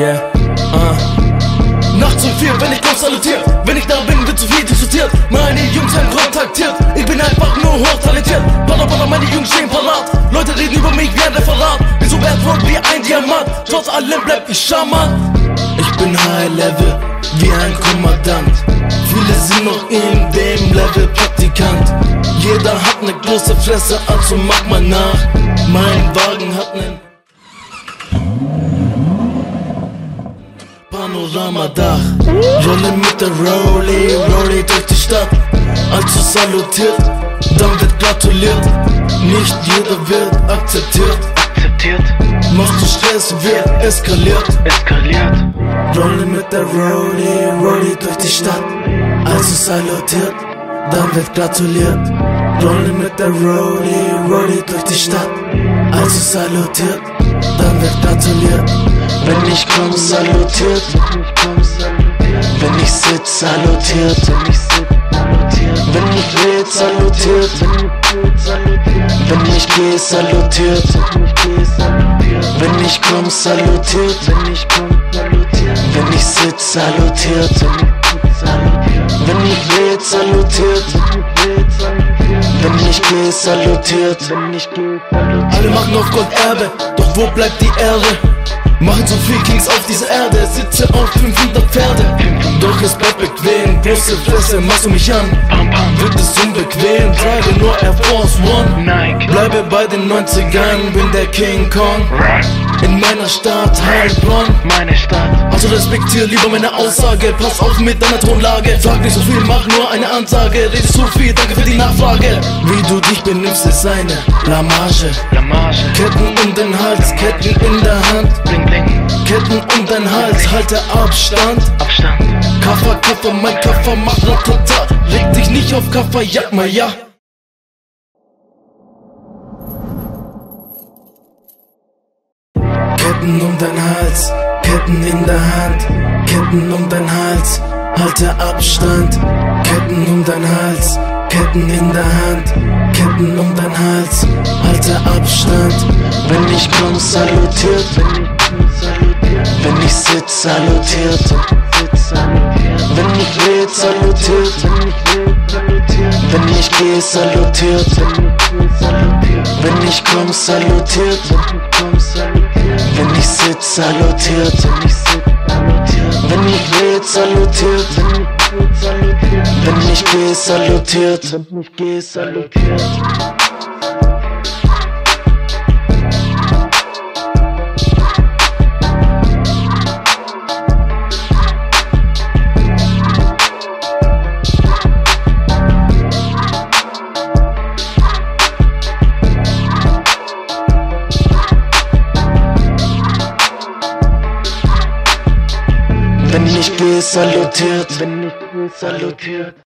Yeah, Nachts um 4, wenn ich komm, salutiert. Wenn ich da bin, wird zu viel diskutiert. Meine Jungs haben kontaktiert. Ich bin einfach nur hochtalentiert. Bada, meine Jungs stehen parat. Leute reden über mich wie ein Referat. Bin so wertvoll wie ein Diamant. Trotz allem bleib ich charmant. Ich bin High Level, wie ein Kommandant. Viele sind noch in dem Level Praktikant. Jeder hat ne große Fresse, also mach mal nach. Mein Wagen hat nen Panoramadach. Rolle mit der Rolli durch die Stadt. Also salutiert, dann wird gratuliert. Nicht jeder wird akzeptiert. Machst du Stress, wird eskaliert. Rolle mit der Rolli durch die Stadt. Also salutiert, dann wird gratuliert. Rolle mit der Rolli durch die Stadt. Also salutiert, dann wird gratuliert. Wenn ich komm, salutiert. Wenn ich sitz, salutiert. Wenn ich red, salutiert. Wenn ich geh, salutiert. Wenn ich komm, salutiert. Wenn ich sitz, salutiert. Wenn ich red, salutiert. Wenn ich geh, salutiert. Alle machen auf Gold Erbe, doch wo bleibt die Erde? Machen so viel Kings auf dieser Erde, sitze auf 500 Pferde. Doch es bleibt bequem, große Fresse, machst du mich an? Wird es unbequem, trage nur Air Force One. Bleibe bei den 90ern, bin der King Kong. In meiner Stadt, Heilbronn. Also respektier lieber meine Aussage, pass auf mit deiner Tonlage. Sag nicht so viel, mach nur eine Ansage. Redest so viel, danke für die Nachfrage. Wie du dich benimmst, ist eine Blamage. Ketten um den Hals, Ketten in der Hand. Ketten um dein Hals, halte Abstand. Kaffer, mein Kaffer macht Ratata. Reg dich nicht auf Kaffer, jag mal ja. Ketten um dein Hals, Ketten in der Hand. Ketten um dein Hals, halte Abstand. Ketten um dein Hals, Ketten in der Hand. Ketten um dein Hals, halte Abstand. Wenn ich komm, salutiert. Wenn ich sitz, salutiert. Wenn ich red, salutiert. Wenn ich geh, salutiert. Wenn ich komm, salutiert. Wenn ich sitz, salutiert. Wenn ich red, salutiert. Wenn ich geh, salutiert. Wenn ich geh, salutiert.